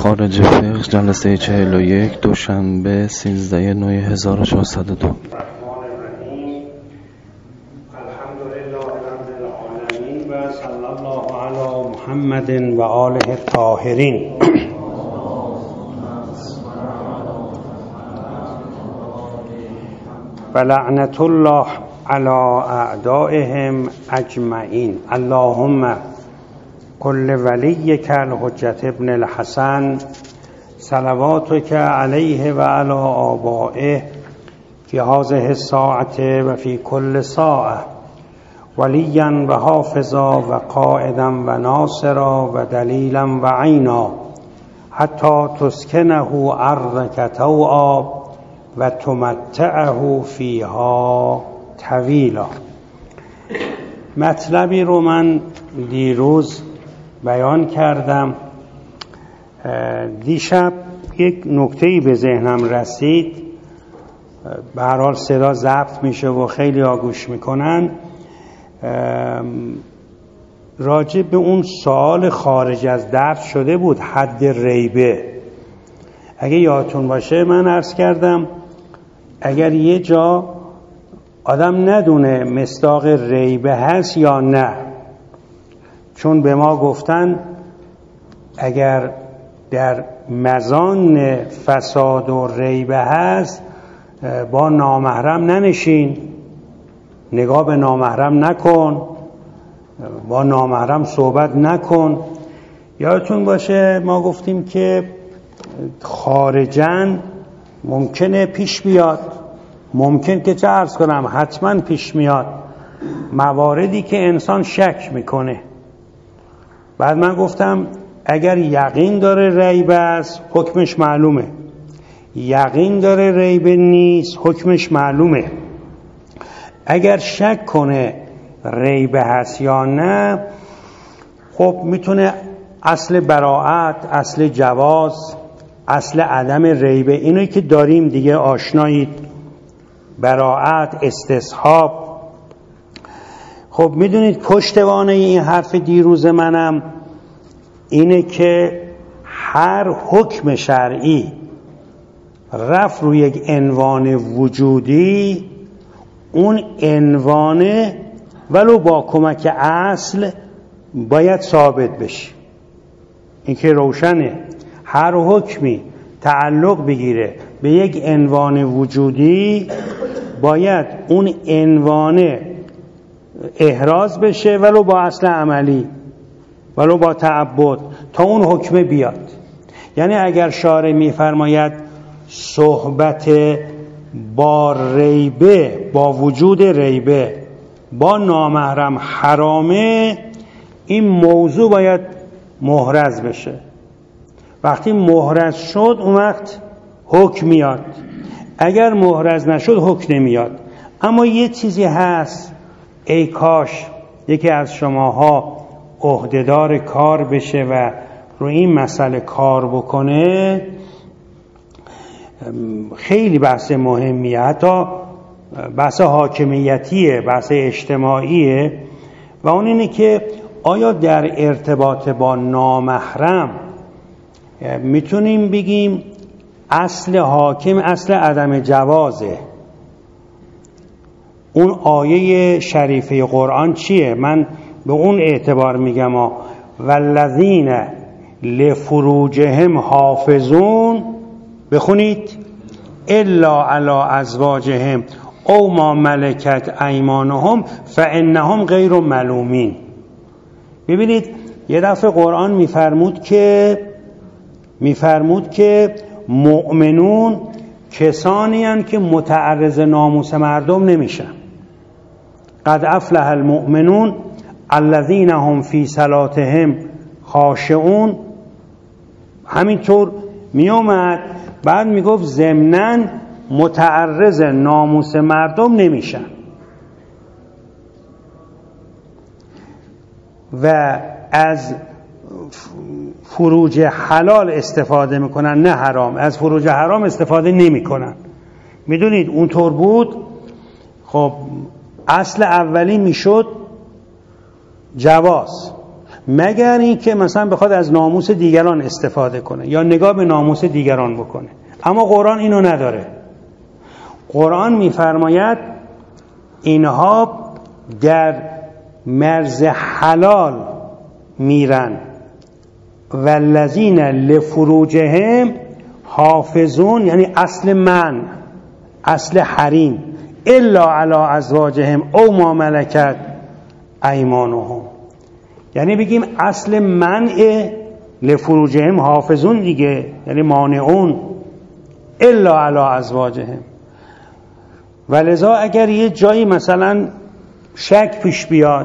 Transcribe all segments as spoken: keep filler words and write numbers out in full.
خارج فقه جلسه چهل و یک دوشنبه سیزده نوی هزار و چهارصد و دو. و صلی الله علی محمد و آله الطاهرین. و لعنت الله علی اعدائهم اجمعین. اللهم کل ولیک الحجة ابن الحسن صلواتک علیه و علی آبائه فی هذه الساعة و فی کل ساعة ولیا و حافظا و قائدا و ناصرا و دلیلا و عینا حتی تسکنه ارضک طوعا و تمتعه فیها طویلا. مطلبی رو من دیروز بیان کردم. دیشب یک نکته‌ای به ذهنم رسید، به هر حال صدا ضبط میشه و خیلی آگوش میکنن، راجع به اون سوال خارج از درس شده بود، حد ریبه. اگه یادتون باشه من عرض کردم اگر یه جا آدم ندونه مصداق ریبه هست یا نه، چون به ما گفتن اگر در مزان فساد و ریبه هست با نامحرم ننشین، نگاه به نامحرم نکن، با نامحرم صحبت نکن. یادتون باشه ما گفتیم که خارجاً ممکنه پیش بیاد، ممکن که چه عرض کنم حتما پیش میاد مواردی که انسان شک میکنه. بعد من گفتم اگر یقین داره ریبه است حکمش معلومه، یقین داره ریبه نیست حکمش معلومه. اگر شک کنه ریبه هست یا نه، خب میتونه اصل براءت، اصل جواز، اصل عدم ریبه، اینایی که داریم دیگه آشنایید، براءت، استصحاب. خب میدونید پشتوانه این حرف دیروز منم اینه که هر حکم شرعی رفت روی یک عنوان وجودی، اون عنوانه ولو با کمک اصل باید ثابت بشه. این که روشنه، هر حکمی تعلق بگیره به یک عنوان وجودی باید اون عنوانه احراز بشه ولو با اصل عملی، ولو با تعبد، تا اون حکم بیاد. یعنی اگر شارع میفرماید صحبت با ریبه، با وجود ریبه با نامحرم حرامه، این موضوع باید محرز بشه. وقتی محرز شد اون وقت حکم میاد، اگر محرز نشد حکم نمیاد. اما یه چیزی هست، ای کاش یکی از شماها عهدهدار کار بشه و روی این مسئله کار بکنه. خیلی بحث مهمیه، حتی بحث حاکمیتیه، بحث اجتماعیه، و اون اینه که آیا در ارتباط با نامحرم میتونیم بگیم اصل حاکم اصل عدم جوازه؟ اون آیه شریفه قرآن چیه؟ من به اون اعتبار میگم ها. والذین لفروجهم حافظون، بخونید، الا علی ازواجهم او ما ملکت ایمانهم فانهم غیر ملومین. ببینید یه دفعه قرآن میفرمود که میفرمود که مؤمنون کسانی هستند که متعرض ناموس مردم نمیشن. قد افلح المؤمنون الذین هم فی صلاتهم خاشعون. همینطور میومد بعد میگفت ضمناً متعرض ناموس مردم نمیشن و از فروج حلال استفاده میکنن، نه حرام. از فروج حرام استفاده نمیکنن. میدونید اونطور بود. خب اصل اولی میشد جواز، مگر این که مثلا بخواد از ناموس دیگران استفاده کنه یا نگاه به ناموس دیگران بکنه. اما قرآن اینو نداره. قرآن میفرماید اینها در مرز حلال میرن والذین لفروجهم حافظون، یعنی اصل من، اصل حریم، الا علی ازواجهم او ما ملکت ایمانهم، یعنی بگیم اصل منع لفروجهم حافظون دیگه، یعنی مانعون، الا علی ازواجهم. ولذا اگر یه جایی مثلا شک پیش بیاد،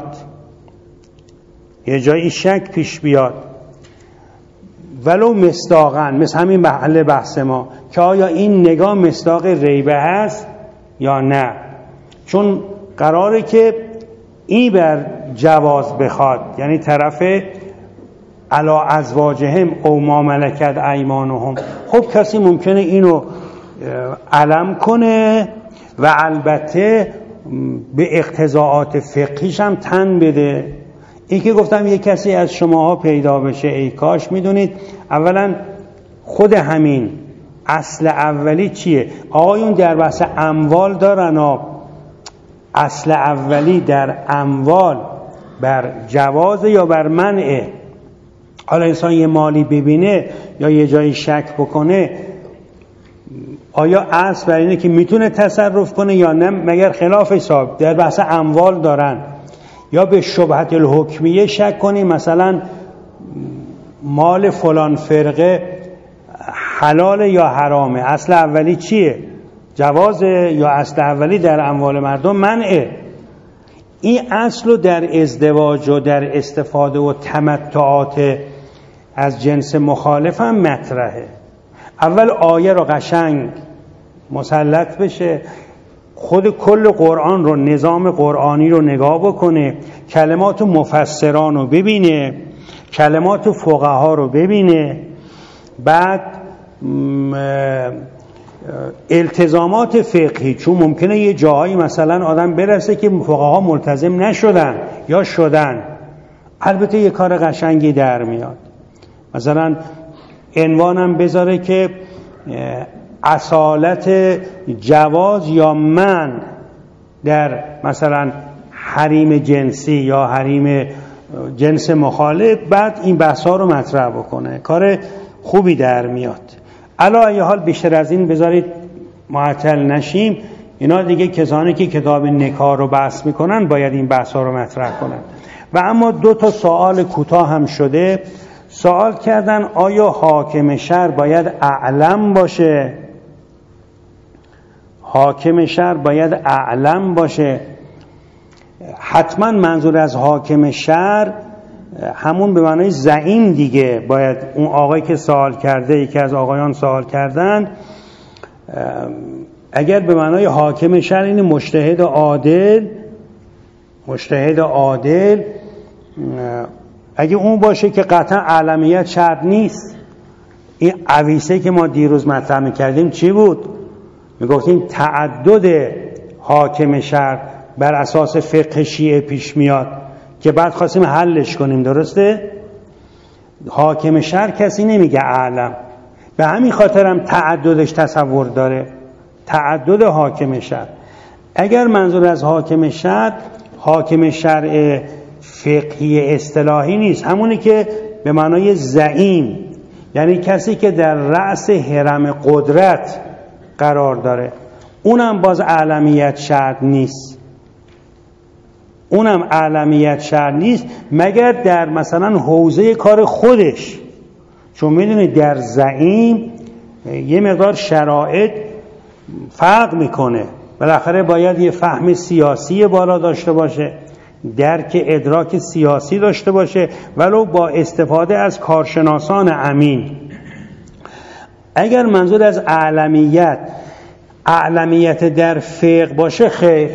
یه جایی شک پیش بیاد ولو مصداقاً، مثل همین محل بحث ما که آیا این نگاه مصداق ریبه هست یا نه، چون قراره که این بر جواز بخواد، یعنی طرف علا ازواجهم او ما ملکت ایمانهم. خب کسی ممکنه اینو علم کنه و البته به اقتضاعات فقهیش هم تن بده. این که گفتم یک کسی از شماها پیدا بشه، ای کاش میدونید اولا خود همین اصل اولی چیه؟ آقایون در بحث اموال دارن ها، اصل اولی در اموال بر جواز یا بر منعه. حالا انسان یه مالی ببینه یا یه جایی شک بکنه، آیا اصل بر اینه که میتونه تصرف کنه یا نه؟ مگر خلاف حساب در بحث اموال دارن. یا به شبهت الحکمیه شک کنی مثلا مال فلان فرقه حلال یا حرامه، اصل اولی چیه؟ جوازه یا اصل اولی در اموال مردم منعه؟ این اصل رو در ازدواج و در استفاده و تمتعات از جنس مخالف هم مطرحه. اول آیه رو قشنگ مسلط بشه، خود کل قرآن رو، نظام قرآنی رو نگاه بکنه، کلمات مفسران رو ببینه، کلمات فقها رو ببینه، بعد التزامات فقهی، چون ممکنه یه جاهایی مثلا آدم برسه که فقها ملتزم نشدن یا شدن، البته یه کار قشنگی در میاد. مثلا عنوانم بذاره که اصالت جواز یا من در مثلا حریم جنسی یا حریم جنس مخالف، بعد این بحثا رو مطرح بکنه، کار خوبی در میاد. علی ای حال بیشتر از این بذارید معطل نشیم. اینا دیگه کسانی که کتاب نکاح رو بحث میکنن باید این بحثا رو مطرح کنن. و اما دو تا سوال کوتاه هم شده. سوال کردن آیا حاکم شهر باید اعلم باشه؟ حاکم شهر باید اعلم باشه. حتما منظور از حاکم شهر همون به معنای زعیم دیگه. باید اون آقایی که سوال کرده، یکی از آقایان سوال کردن، اگر به معنای حاکم شهر این مجتهد عادل، مجتهد عادل اگه اون باشه که قطعا اعلمیت شرط نیست. این عویسه که ما دیروز مطرح می‌کردیم چی بود؟ میگفتیم تعدد حاکم شهر بر اساس فقه شیعه پیش میاد که بعد خواستیم حلش کنیم، درسته؟ حاکم شهر کسی نمیگه اعلم، به همین خاطرم تعددش تصور داره، تعدد حاکم شهر. اگر منظور از حاکم شهر حاکم شرع فقهی اصطلاحی نیست، همونی که به معنای زعیم، یعنی کسی که در رأس هرم قدرت قرار داره، اونم باز اعلمیت شرط نیست. اونم اعلمیت شرط نیست مگر در مثلا حوزه کار خودش، چون میدونید در زعیم یه مقدار شرایط فرق میکنه. بالاخره باید یه فهم سیاسی بالا داشته باشه، درک ادراک سیاسی داشته باشه، ولو با استفاده از کارشناسان امین. اگر منظور از اعلمیت اعلمیت در فقه باشه، خیر.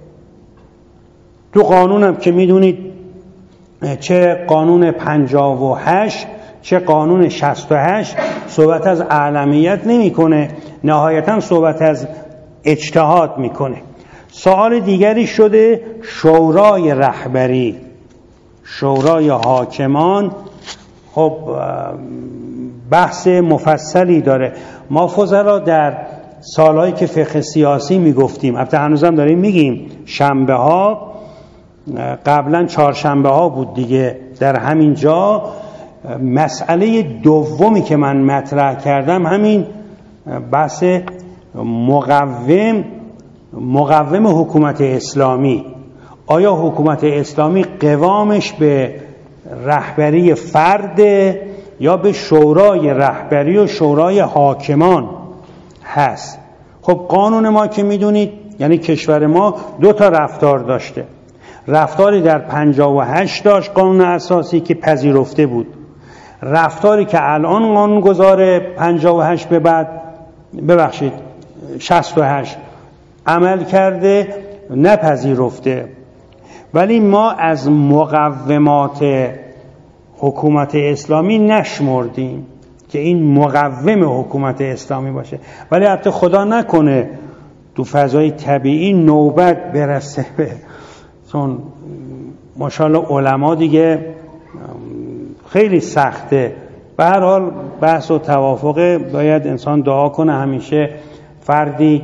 تو قانونم که میدونید چه قانون پنجاه و هشت چه قانون شصت و هشت صحبت از اعلمیت نمی کنه، نهایتا صحبت از اجتهاد میکنه. سوال دیگری شده شورای رهبری. شورای حاکمان خب بحث مفصلی داره. ما فضلا در سالهایی که فقه سیاسی میگفتیم، البته هنوزم داریم میگیم، شنبه ها قبلا چهارشنبه ها بود دیگه، در همین جا مسئله دومی که من مطرح کردم همین بحث مقوم مقوم حکومت اسلامی. آیا حکومت اسلامی قوامش به رهبری فرد یا به شورای رهبری و شورای حاکمان هست؟ خب قانون ما که میدونید، یعنی کشور ما دو تا رفتار داشته. رفتاری در پنجاه و هشت داشت قانون اساسی که پذیرفته بود، رفتاری که الان قانونگذار پنجاه و هشت به بعد ببخشید شصت و هشت عمل کرده نپذیرفته. ولی ما از مقومات حکومت اسلامی نشمردیم که این مقوم حکومت اسلامی باشه. ولی حتی خدا نکنه تو فضای طبیعی نوبت برسه به، چون ماشاءالله علما دیگه خیلی سخته. به هر حال بحث و توافق، باید انسان دعا کنه همیشه فردی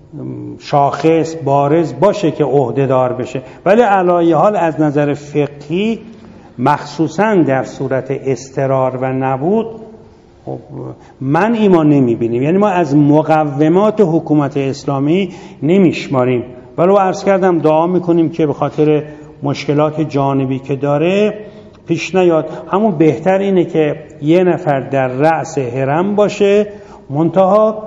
شاخص بارز باشه که عهده‌دار بشه. ولی علایه حال از نظر فقهی مخصوصا در صورت اضطرار و نبود من ایمان نمیبینیم، یعنی ما از مقومات حکومت اسلامی نمیشماریم. ولی عرض کردم دعا میکنیم که به خاطر مشکلات جانبی که داره پیش نیاد. همون بهتر اینه که یه نفر در رأس حرم باشه، منتها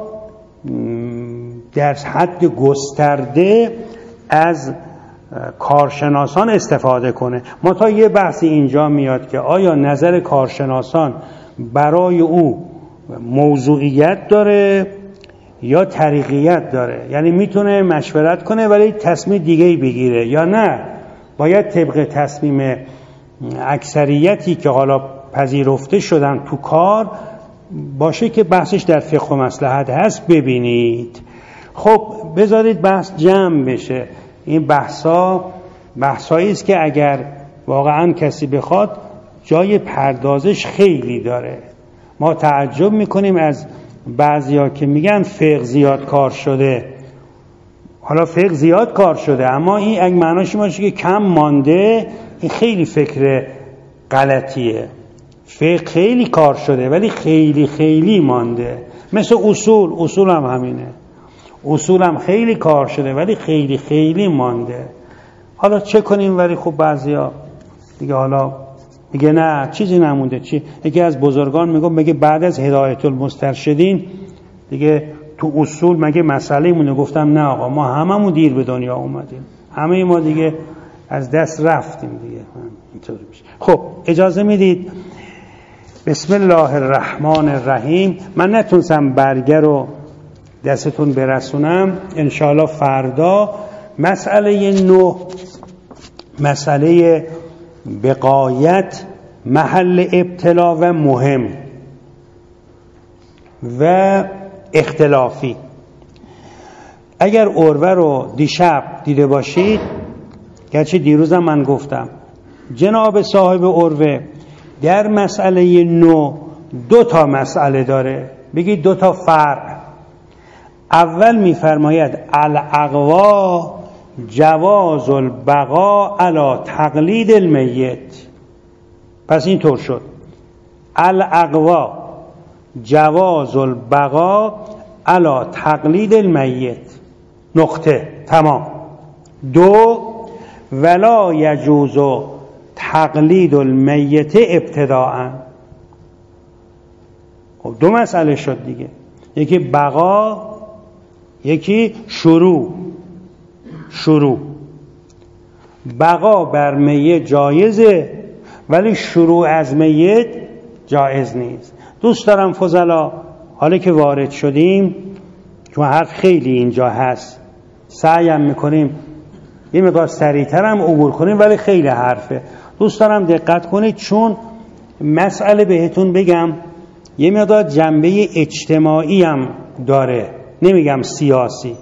در حد گسترده از کارشناسان استفاده کنه. منتها یه بحثی اینجا میاد که آیا نظر کارشناسان برای او موضوعیت داره یا طریقیت داره؟ یعنی میتونه مشورت کنه ولی تصمیم دیگه‌ای بگیره، یا نه باید طبق تصمیم اکثریتی که حالا پذیرفته شدن تو کار باشه که بحثش در فقه و مصلحت هست ببینید. خب بذارید بحث جمع بشه. این بحثا بحثایی است که اگر واقعا کسی بخواد جای پردازش خیلی داره. ما تعجب میکنیم از بعضیا که میگن فقه زیاد کار شده. حالا فقه زیاد کار شده، اما این اگه معناش باشه که کم مانده، این خیلی فکر غلطیه. فقه خیلی کار شده ولی خیلی خیلی مانده. مثل اصول، اصول هم همینه، اصول هم خیلی کار شده ولی خیلی خیلی مانده. حالا چه کنیم؟ ولی خب بعضیا دیگه حالا میگه نه چیزی نمونده. چی؟ یکی از بزرگان میگه مگه بعد از هدایت المسترشدین دیگه تو اصول مگه مسئله مونه؟ گفتم نه آقا، ما هممون دیر به دنیا اومدیم، همه ما دیگه از دست رفتیم دیگه. اینطوری میشه. خب اجازه میدید بسم الله الرحمن الرحیم. من نتونستم برگه رو دستتون برسونم، انشاءالله فردا مسئله نه، مسئله بقایت محل ابتلا و مهم و اختلافی. اگر عروه رو دیشب دیده باشید، گرچه دیروزم من گفتم، جناب صاحب عروه در مسئله نو دو تا مسئله داره، بگید دو تا فرع. اول میفرماید الاقوا جواز البقاء علی تقلید المیت. پس این طور شد، الاقوا جواز البقاء علی تقلید المیت، نقطه، تمام. دو، ولا یجوز تقلید المیت ابتداء. خب دو مسئله شد دیگه، یکی بقا، یکی شروع. شروع بقا بر میت جایزه ولی شروع از میت جایز نیست. دوست دارم فضلا حالا که وارد شدیم، چون حرف خیلی اینجا هست، سعیم میکنیم یه مقدار سریعتر هم عبور کنیم ولی خیلی حرفه. دوست دارم دقت کنید، چون مسئله بهتون بگم یه مقدار جنبه اجتماعی هم داره، نمیگم سیاسی.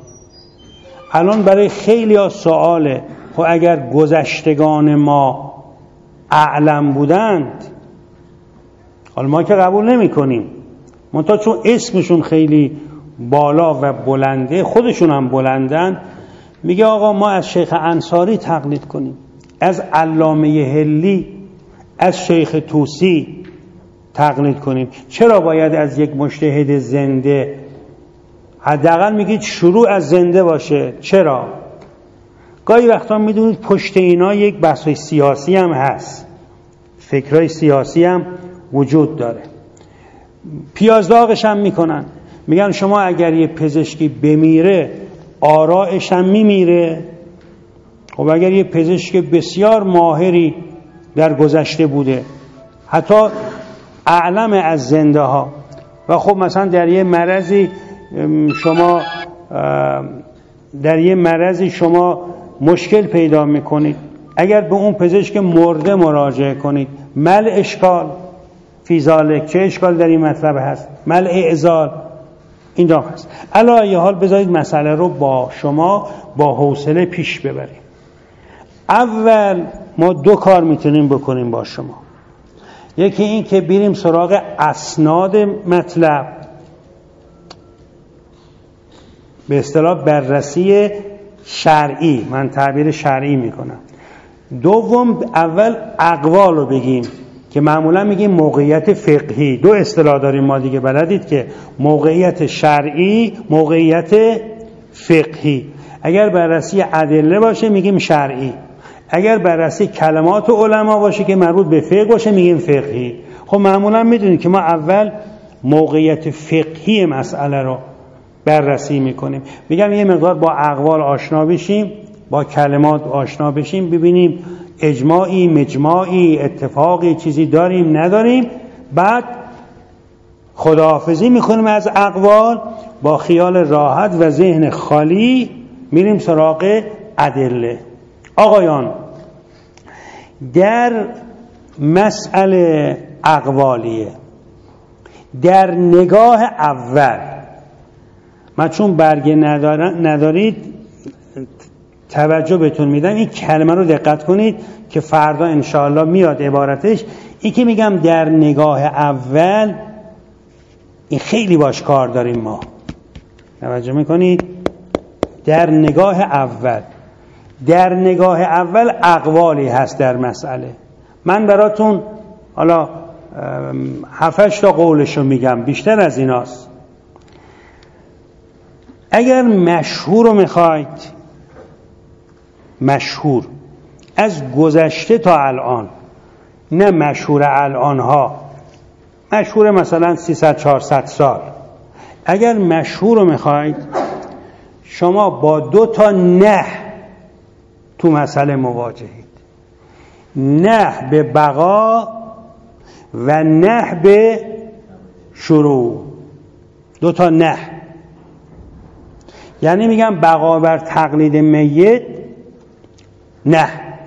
الان برای خیلی ها سواله، خب اگر گذشتگان ما اعلم بودند، حالا ما که قبول نمی کنیم، منتها چون اسمشون خیلی بالا و بلنده، خودشون هم بلندن، میگه آقا ما از شیخ انصاری تقلید کنیم، از علامه هلی، از شیخ طوسی تقلید کنیم. چرا باید از یک مجتهد زنده؟ حداقل میگید شروع از زنده باشه. چرا؟ گاهی وقتا میدونید پشت اینا یک بحث سیاسی هم هست، فکرای سیاسی هم وجود داره. پیازداغش هم میکنن، میگن شما اگر یه پزشکی بمیره آرائش هم میمیره. خب اگر یه پزشک بسیار ماهری در گذشته بوده، حتی اعلم از زنده ها، و خب مثلا در یه مرضی شما در یه مرضی شما مشکل پیدا میکنید، اگر به اون پزشک مرده مراجعه کنید، مل اشکال فی ذالک، چه اشکال در این مطلب هست؟ مل اعزال اینجا هست. علی ای حال بذارید مسئله رو با شما با حوصله پیش ببریم. اول ما دو کار میتونیم بکنیم با شما. یکی این که بریم سراغ اسناد مطلب، به اصطلاح بررسی شرعی، من تعبیر شرعی میکنم. دوم اول اقوال رو بگیم که معمولا میگیم موقعیت فقهی. دو اصطلاح داریم ما دیگه، بلدید که موقعیت شرعی، موقعیت فقهی. اگر بررسی ادله باشه میگیم شرعی، اگر بررسی کلمات علما باشه که مربوط به فقه باشه میگیم فقهی. خب معمولا میدونید که ما اول موقعیت فقهی مسئله رو بررسی میکنیم. میگم یه مقدار با اقوال آشنا بشیم، با کلمات آشنا بشیم، ببینیم اجماعی، مجماعی، اتفاقی چیزی داریم نداریم، بعد خداحافظی میکنیم از اقوال، با خیال راحت و ذهن خالی میریم سراغ ادله. آقایان، در مسئله اقوالیه، در نگاه اول، من چون برگه ندارید توجه بهتون میدم، این کلمه رو دقت کنید که فردا انشاءالله میاد عبارتش. این که میگم در نگاه اول، این خیلی باش کار داریم ما. توجه میکنید؟ در نگاه اول، در نگاه اول اقوالی هست در مسئله. من براتون حالا هفتش تا قولشو میگم، بیشتر از ایناست. اگر مشهور رو میخواید، مشهور از گذشته تا الان، نه مشهور الان ها، مشهور مثلا سیصد چهارصد سال، اگر مشهور رو میخواید، شما با دو تا نه تو مسئله مواجهید. نه به بقا و نه به شروع. دو تا نه، یعنی میگم بقا بر تقلید میت نه،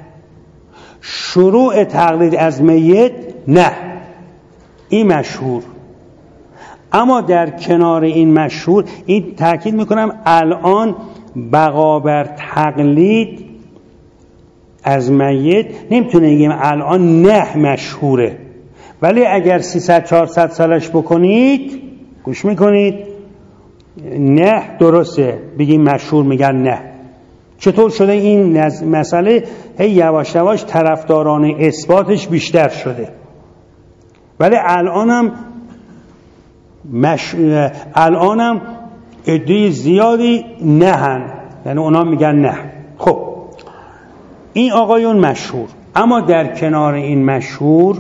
شروع تقلید از میت نه. این مشهور. اما در کنار این مشهور، این تاکید میکنم الان بقا بر تقلید از میت نمیتونه بگیم الان نه مشهوره، ولی اگر سیصد چهارصد سالش بکنید، گوش میکنید، نه درسته، بگیم مشهور، میگن نه. چطور شده این مسئله؟ هی یواش یواش طرفداران اثباتش بیشتر شده، ولی الانم مش... الانم عده زیادی نهن، یعنی اونا میگن نه. خب این آقایون مشهور. اما در کنار این مشهور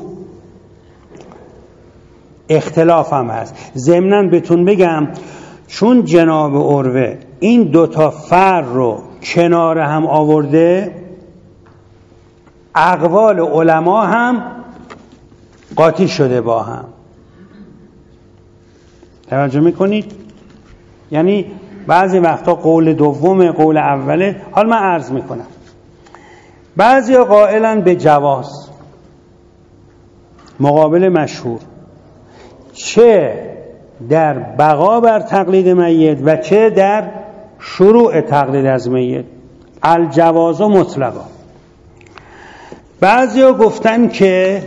اختلاف هم هست. ضمناً بهتون بگم، چون جناب عروه این دوتا فر رو کنار هم آورده، اقوال علما هم قاطی شده با هم. توجه میکنید؟ یعنی بعضی وقتا قول دوم قول اوله. حال من عرض میکنم بعضی ها قائلن به جواز مقابل مشهور، چه در بقا بر تقلید میت و چه در شروع تقلید از میت. الجواز مطلقا. بعضیا گفتن که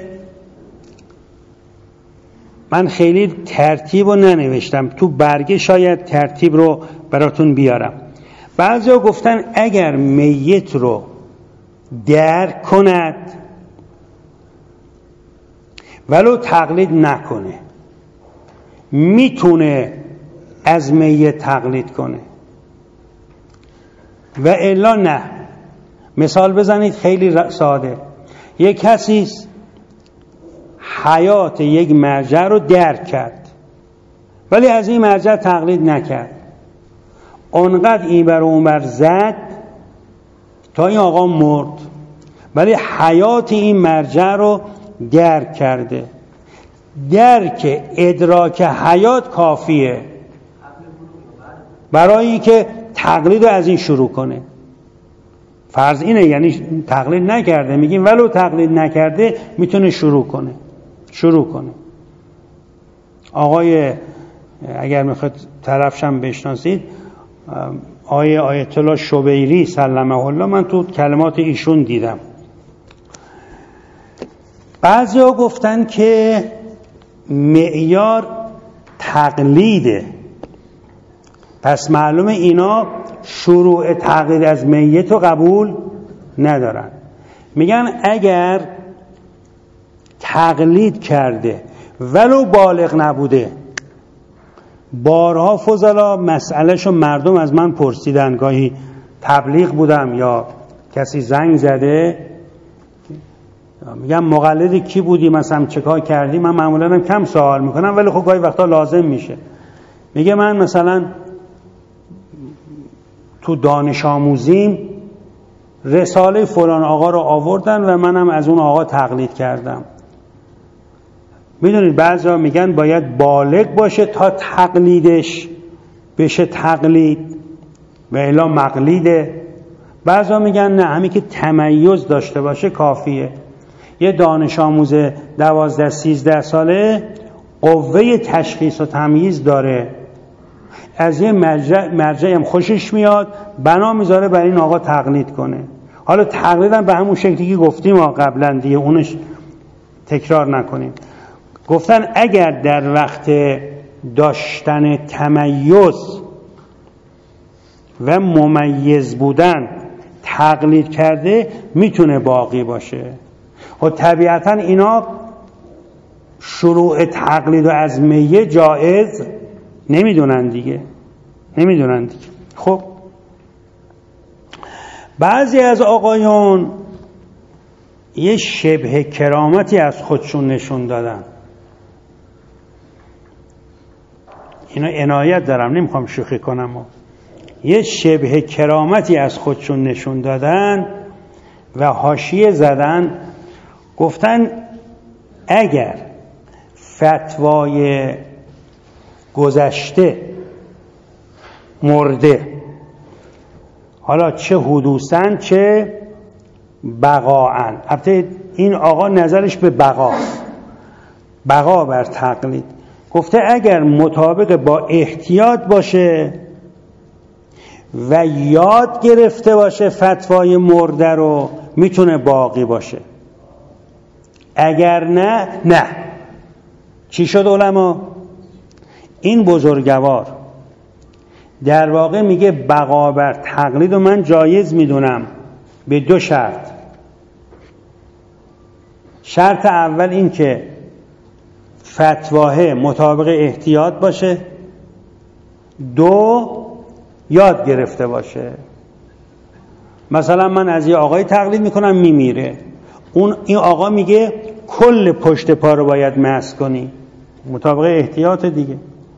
من خیلی ترتیب رو ننوشتم، تو برگه شاید ترتیب رو براتون بیارم. بعضیا گفتن اگر میت رو درک کند ولو تقلید نکنه، میتونه از میت تقلید کنه و الا نه. مثال بزنید خیلی ساده. یک کسی حیات یک مرجع رو درک کرد ولی از این مرجع تقلید نکرد، اونقدر این بر اون بر زد تا این آقا مرد، ولی حیات این مرجع رو درک کرده. درک ادراک حیات کافیه برای اینکه تقلید رو از این شروع کنه. فرض اینه، یعنی تقلید نکرده، میگیم ولو تقلید نکرده میتونه شروع کنه شروع کنه آقای اگر میخواد طرفشم بشناسید، آقای آیت الله شبیری سلمه الله، من تو کلمات ایشون دیدم. بعضی ها گفتن که معیار تقلیده، پس معلومه اینا شروع تقلید از میت رو قبول ندارن. میگن اگر تقلید کرده ولو بالغ نبوده. بارها فضلا مسئلهشو مردم از من پرسیدن، گاهی تبلیغ بودم یا کسی زنگ زده میگم مقلد کی بودی، مثلا چه کار کردی. من معمولا هم کم سوال میکنم ولی خب گاهی وقتا لازم میشه. میگه من مثلا تو دانش آموزیم رساله فلان آقا رو آوردن و منم از اون آقا تقلید کردم. میدونید بعضیا میگن باید بالغ باشه تا تقلیدش بشه تقلید و الا مقلیده. بعضیا میگن نه، همین که تمیز داشته باشه کافیه. یه دانش آموز دوازده سیزده ساله قوه تشخیص و تمییز داره، از یه مرجع مرجعی هم خوشش میاد، بنا میذاره برای این آقا تقلید کنه. حالا تقلید هم به همون شکلی که گفتیم ما قبلا دیگه، اونش تکرار نکنیم. گفتن اگر در وقت داشتن تمیز و ممیز بودن تقلید کرده میتونه باقی باشه. و طبیعتا اینا شروع تقلید و از میه جایز نمیدونن دیگه نمیدونن دیگه. خب بعضی از آقایون یه شبه کرامتی از خودشون نشون دادن. اینا عنایت دارم، نمیخوام شوخی کنم. یه شبه کرامتی از خودشون نشون دادن و حاشیه زدن، گفتن اگر فتوای گذشته مرده، حالا چه حدوثاً چه بقاعاً، البته این آقا نظرش به بقا بقا بر تقلید، گفته اگر مطابق با احتیاط باشه و یاد گرفته باشه فتوای مرده رو میتونه باقی باشه، اگر نه نه. چی شد علما؟ این بزرگوار در واقع میگه بقا بر تقلید و من جایز میدونم به دو شرط. شرط اول این که فتواه مطابق احتیاط باشه، دو یاد گرفته باشه. مثلا من از یه آقای تقلید میکنم میمیره، اون این آقا میگه کل پشت پا رو باید مسح کنی، مطابق احتیاط دیگه.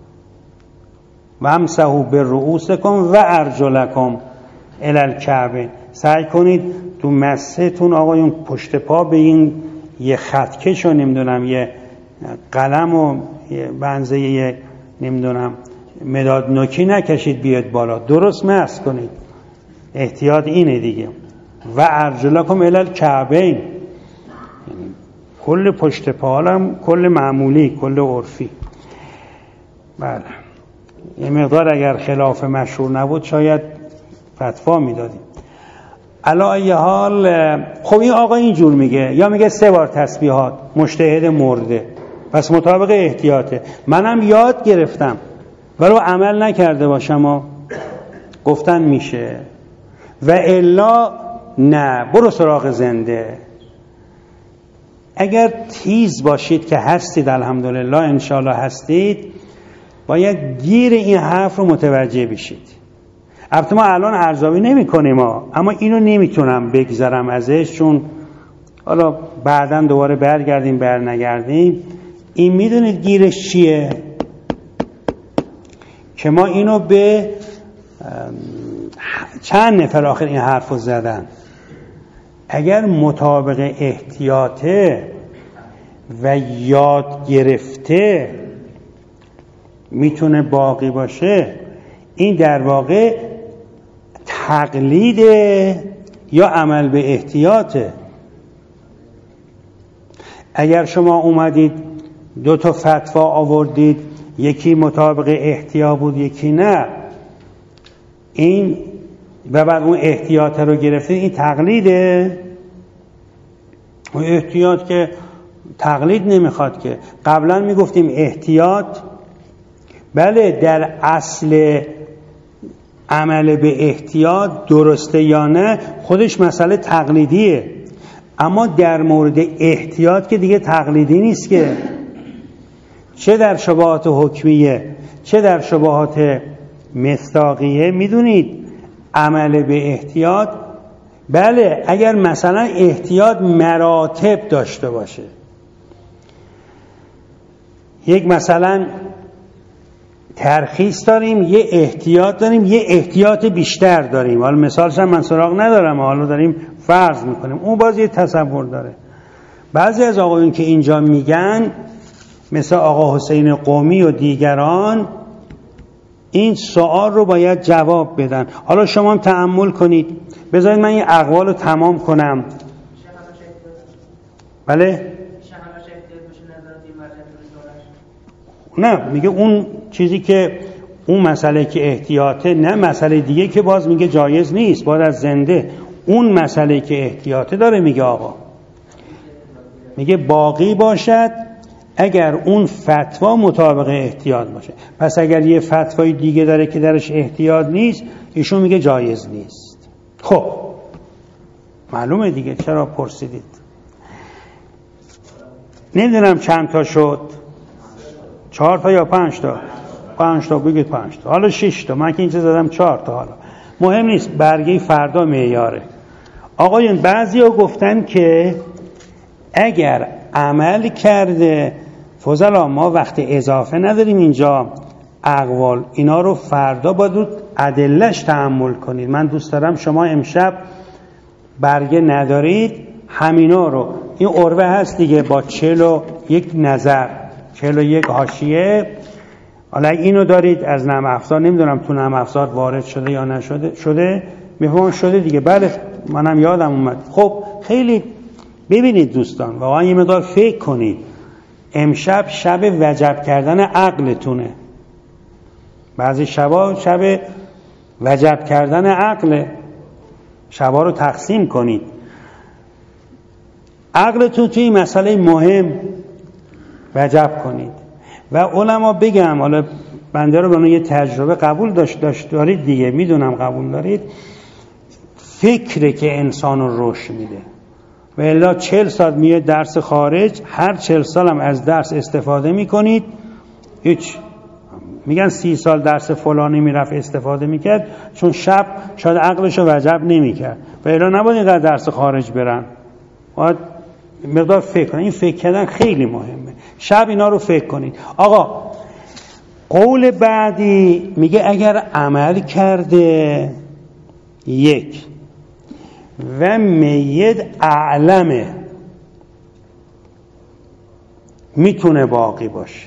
و امسحوا برؤوسکم و ارجلکم الی الکعبین، سعی کنید تو مسحتون آقایون پشت پا به این یه خطکش و نمیدونم یه قلم و بنزه یه نمیدونم مداد نوکی نکشید بیاد بالا، درست مسح کنید. احتیاط اینه دیگه. و ارجلکم الی الکعبین، کل پشت پا هم کل معمولی کل عرفی. بله این مقدار اگر خلاف مشهور نبود شاید فتوا میدادیم. علا ای حال خب این آقا اینجور میگه، یا میگه سه بار تسبیحات، مجتهد مرده، پس مطابق احتیاطه. منم یاد گرفتم ولو عمل نکرده باشم و گفتن میشه، و الا نه، برو سراغ زنده. اگر تیز باشید که هستید، الحمدلله انشالله هستید، باید گیر این حرف رو متوجه بشید. البته ما الان ارزیابی نمی کنیم ها، اما اینو نمیتونم بگذرم ازش، چون حالا بعداً دوباره برگردیم بر نگردیم. این میدونید گیرش چیه؟ که ما اینو به چند نفر آخر این حرف رو زدن. اگر مطابق احتیاطه و یاد گرفته میتونه باقی باشه، این در واقع تقلیده یا عمل به احتیاطه. اگر شما اومدید دو تا فتوا آوردید، یکی مطابق احتیاط بود یکی نه، این و بعد اون احتیاط رو گرفتید، این تقلیده. اون احتیاط که تقلید نمیخواد که. قبلا میگفتیم احتیاط بله در اصل عمل به احتیاط درسته یا نه خودش مسئله تقلیدیه، اما در مورد احتیاط که دیگه تقلیدی نیست که، چه در شبهات حکمیه چه در شبهات مصداقیه. میدونید عمل به احتیاط بله اگر مثلا احتیاط مراتب داشته باشه، یک مثلا ترخیص داریم، یه احتیاط داریم، یه احتیاط بیشتر داریم، حالا مثالش هم من سراغ ندارم، حالا داریم فرض میکنیم، اون باز یه تصور داره. بعضی از آقایون که اینجا میگن مثل آقا حسین قومی و دیگران این سوال رو باید جواب بدن. حالا شما هم تأمل کنید، بذارید من این اقوال رو تمام کنم. بله؟ نه میگه اون چیزی که اون مسئله که احتیاطه، نه مسئله دیگه که باز میگه جایز نیست، باید از زنده. اون مسئله که احتیاطه داره میگه آقا، میگه باقی باشد اگر اون فتوا مطابق احتیاط باشه. پس اگر یه فتوای دیگه داره که درش احتیاط نیست، ایشون میگه جایز نیست. خب معلومه دیگه، چرا پرسیدید؟ نمیدونم چند تا شد، چهار تا یا پنج تا؟ پنج تا بگید، پنج تا، حالا شش تا، من که اینجا زدم چهار تا، حالا مهم نیست، برگه فردا معیاره. آقایون بعضی ها گفتن که اگر عمل کرده، فضلا ما وقت اضافه نداریم اینجا، اقوال اینا رو فردا باید ادله‌اش تأمل کنید. من دوست دارم شما امشب برگه ندارید، همینا رو، این عربه هست دیگه با چهل و یک نظر، چهل و یک حاشیه، حالا اینو دارید از نرم افزار، نمیدونم تو نرم افزار وارد شده یا نشده، شده میفهمم شده دیگه، بله منم یادم اومد. خب خیلی ببینید دوستان، واقعا یه مقدار فکر کنید، امشب شب وجب کردن عقلتونه، بعضی شبا شب وجب کردن عقل، شبا رو تقسیم کنید، عقلتون توی این مسئله مهم وجب کنید. و علما بگم، حالا بنده رو به یه تجربه قبول داشت داشت دارید دیگه، میدونم قبول دارید، فکره که انسان رو رشد میده. و الا چهل سال میه درس خارج، هر چهل سال هم از درس استفاده میکنید، هیچ، میگن سی سال درس فلانی میرفت استفاده میکرد، چون شب شاید عقلش رو وجب نمیکرد. و الا نباید اینقدر درس خارج برن، باید مقدار فکر کنید. این فکر کردن خیلی مهمه، شب اینا رو فکر کنید. آقا قول بعدی میگه اگر عمل کرده یک و میت اعلمه میتونه باقی باشه.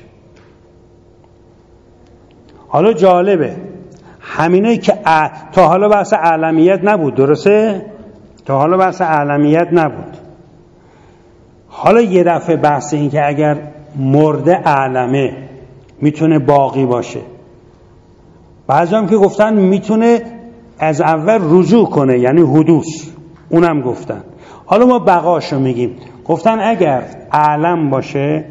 حالا جالبه، همینایی که ا... تا حالا بحث اعلمیت نبود، درسته؟ تا حالا بحث اعلمیت نبود. حالا یه دفعه بحث این که اگر مرده اعلمه میتونه باقی باشه. بعضی هم که گفتن میتونه از اول رجوع کنه، یعنی حدوث، اونم گفتن. حالا ما بقاشو میگیم. گفتن اگر اعلم باشه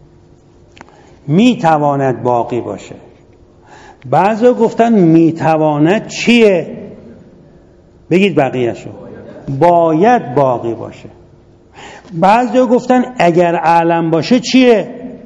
میتواند باقی باشه. بعضا گفتن میتواند چیه؟ بگید بقیهشو. باید باقی باشه. بعضا گفتن اگر اعلم باشه چیه؟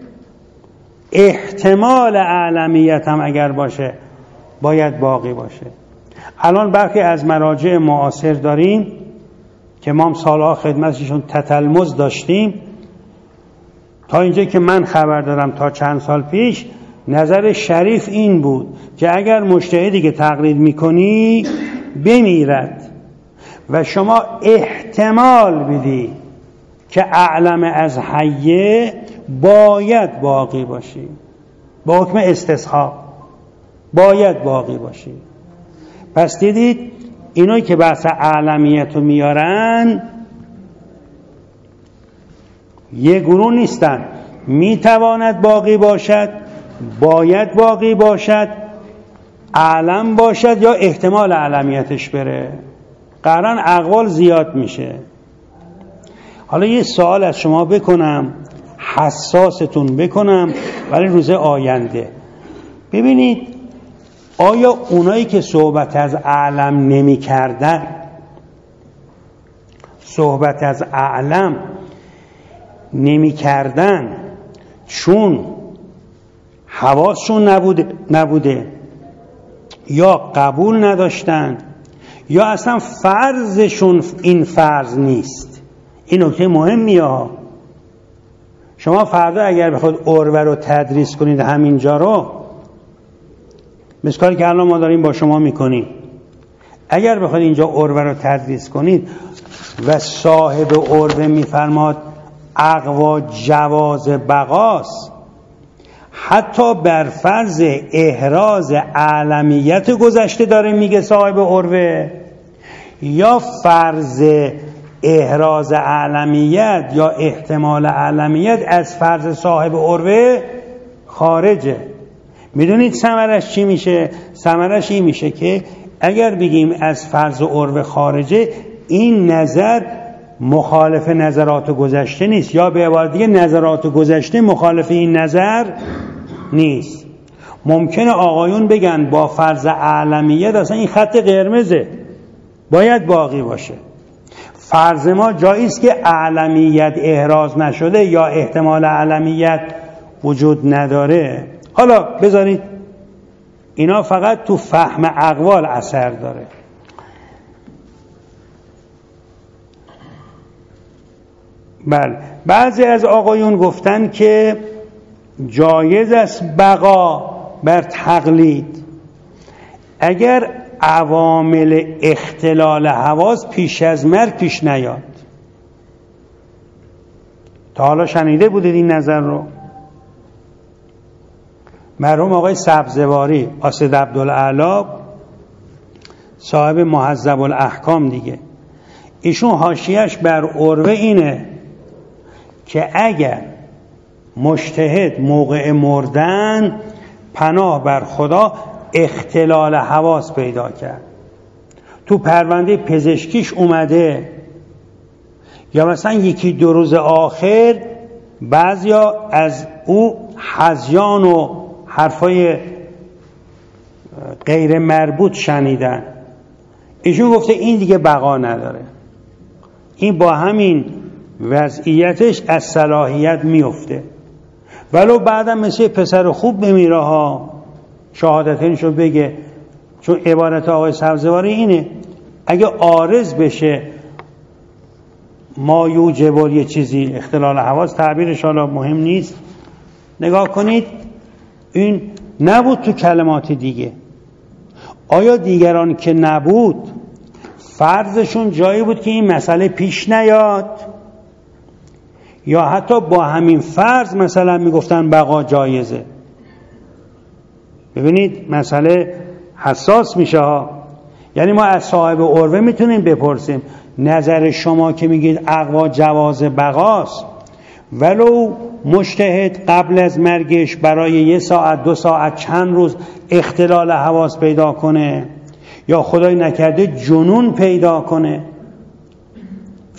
احتمال اعلمیت هم اگر باشه باید باقی باشه. الان برخی از مراجع معاصر داریم که ما هم سالها خدمتشون تتلمذ داشتیم، تا اینجا که من خبر دارم تا چند سال پیش نظر شریف این بود که اگر مجتهدی که تقلید میکنی بمیرد و شما احتمال بدی که اعلم از حیه باید باقی باشی، با حکم استصحاب باید باقی باشی. پس دیدید اینایی که بحث اعلمیت رو میارن یه گروه نیستن. میتواند باقی باشد، باید باقی باشد، اعلم باشد یا احتمال اعلمیتش بره. قرآن اقوال زیاد میشه. حالا یه سوال از شما بکنم، حساستون بکنم برای روز آینده. ببینید آیا اونایی که صحبت از اعلم نمی کردن، صحبت از اعلم نمی کردن چون حواسشون نبوده, نبوده یا قبول نداشتن یا اصلا فرضشون این فرض نیست؟ این نکته مهمیه ها. شما فردا اگر بخواید عروه رو تدریس کنید همینجا رو، مثل کاری که الان ما داریم با شما میکنیم، اگر بخواید اینجا عروه رو تدریس کنید و صاحب عروه میفرماد اقوا جواز بقاست، حتی بر فرض احراز اعلمیت گذشته داره میگه صاحب عروه، یا فرض احراز اعلمیت یا احتمال اعلمیت از فرض صاحب عروه خارجه. میدونید ثمرش چی میشه؟ ثمرش این میشه که اگر بگیم از فرض عروه خارجه، این نظر مخالف نظرات گذشته نیست، یا به عبارت دیگه نظرات گذشته مخالف این نظر نیست. ممکنه آقایون بگن با فرض اعلمیت اصلا این خط قرمزه، باید باقی باشه. فرض ما جاییست که اعلمیت احراز نشده یا احتمال اعلمیت وجود نداره. حالا بذارید اینا فقط تو فهم اقوال اثر داره. بله، بعضی از آقایون گفتن که جایز است بقا بر تقلید اگر عوامل اختلال حواس پیش از مرگ پیش نیاد. تا حالا شنیده بودید این نظر رو؟ مرحوم آقای سبزواری اسد عبدالاعلی صاحب مهذب الاحکام دیگه، ایشون حاشیه‌اش بر عروه اینه که اگر مجتهد موقع مردن پناه بر خدا اختلال حواس پیدا کرد، تو پرونده پزشکیش اومده، یا مثلا یکی دو روز آخر بعضیا از او هذیان و حرفای غیر مربوط شنیدن، ایشون گفته این دیگه بقا نداره، این با همین وضعیتش از صلاحیت میفته، ولو بعدم مثل پسر خوب بمیره ها، شهادتینشو بگه. چون عبارت آقای سبزواری اینه اگه عارض بشه ما یوجب یه چیزی اختلال حواس، تعبیرش حالا مهم نیست، نگاه کنید این نبود تو کلمات دیگه. آیا دیگران که نبود فرضشون جایی بود که این مسئله پیش نیاد، یا حتی با همین فرض مثلا میگفتن بقا جایزه؟ ببینید مسئله حساس میشه ها. یعنی ما از صاحب عروه میتونیم بپرسیم نظر شما که میگید اقوا جواز بقاست، ولو مجتهد قبل از مرگش برای یه ساعت دو ساعت چند روز اختلال حواس پیدا کنه، یا خدای نکرده جنون پیدا کنه،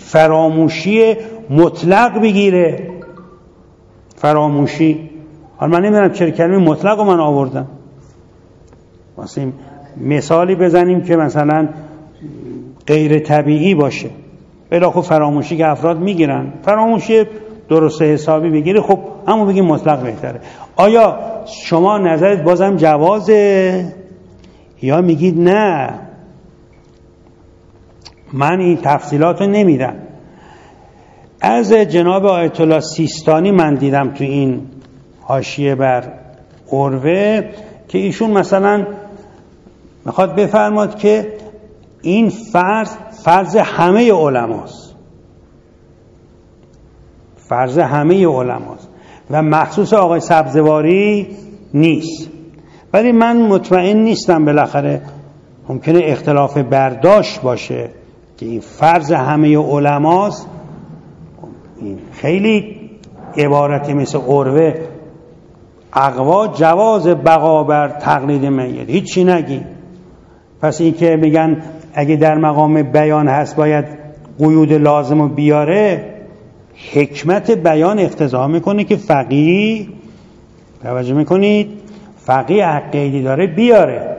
فراموشی مطلق بگیره. فراموشی، حالا من نمیدونم چرا کلمه مطلق رو من آوردم. واسه مثالی بزنیم که مثلا غیر طبیعی باشه، بلا خب فراموشی که افراد میگیرن، فراموشی درست حسابی بگیره، خب همون بگیم مطلق بهتره. آیا شما نظرت بازم جوازه یا میگید نه من این تفصیلات رو نمیدم؟ از جناب آیت الله سیستانی من دیدم تو این حاشیه بر عروه که ایشون مثلا میخواد بفرماد که این فرض فرض همه علماست، فرض همه علماست و مخصوص آقای سبزواری نیست. ولی من مطمئن نیستم، بالاخره ممکنه اختلاف برداشت باشه که این فرض همه علماست. این خیلی عبارتی مثل عروه اقوا جواز بقا بر تقلید میت، هیچی نگی. پس این که میگن اگه در مقام بیان هست باید قیود لازم رو بیاره، حکمت بیان اقتضا میکنه که فقیه، توجه میکنید، فقیه حق قیدی داره بیاره.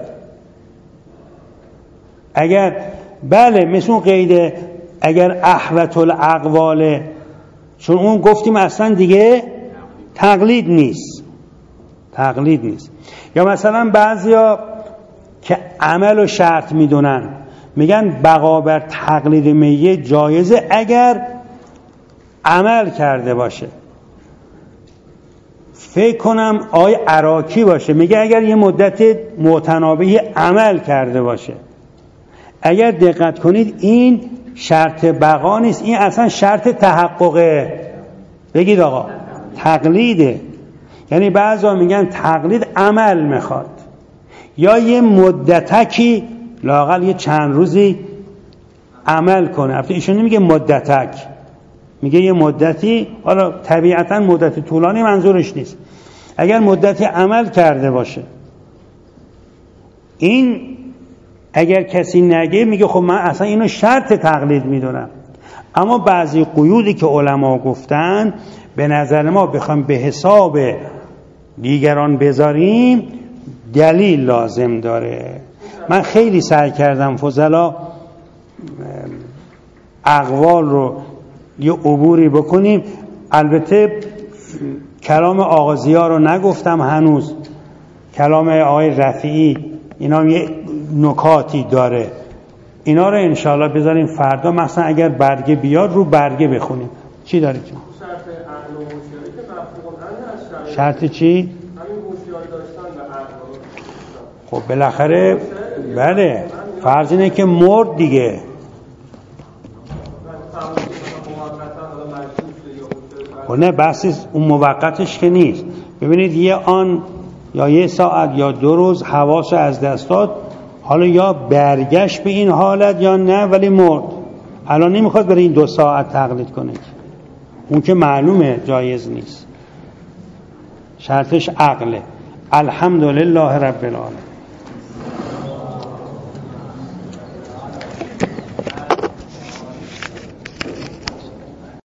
اگر بله مثل اون قیده اگر احوط الاقواله، چون اون گفتیم اصلا دیگه تقلید نیست، تقلید نیست. یا مثلا بعضیا که عمل و شرط میدونن میگن بقا بر تقلید میت جایزه اگر عمل کرده باشه. فکر کنم آی عراقی باشه میگه اگر یه مدت متنابه عمل کرده باشه. اگر دقت کنید این شرط بقا نیست، این اصلا شرط تحققه. بگید آقا تقلیده، یعنی بعضا میگن تقلید عمل میخواد، یا یه مدتکی لااقل یه چند روزی عمل کنه. البته ایشون نمیگه مدتک، میگه یه مدتی، حالا طبیعتا مدت طولانی منظورش نیست. اگر مدتی عمل کرده باشه، این اگر کسی نگه میگه خب من اصلا اینو شرط تقلید میدونم. اما بعضی قیودی که علما گفتن به نظر ما بخوام به حساب دیگران بذاریم دلیل لازم داره. من خیلی سعی کردم فضلا اقوال رو یه عبوری بکنیم. البته کلام آغازی‌ها رو نگفتم هنوز، کلام آقای رفیعی اینا یه نکاتی داره، اینا رو انشاءالله بذاریم فردا، مثلا اگر برگه بیاد رو برگه بخونیم. چی داری چی؟ شرط عقل و هوشیاری که مفهوم هست. شرط چی؟ همین هوشیاری داشتن و عقل. خب بالاخره بله فرض اینه که مرد دیگه. خب نه بحثی اون موقتش که نیست. ببینید یه آن یا یه ساعت یا دو روز حواس از دست داد، حالا یا برگشت به این حالت یا نه، ولی مرد. الان نمیخواد برای این دو ساعت تقلید کنه، اون که معلومه جایز نیست. شرطش عقله. الحمدلله رب العالمین.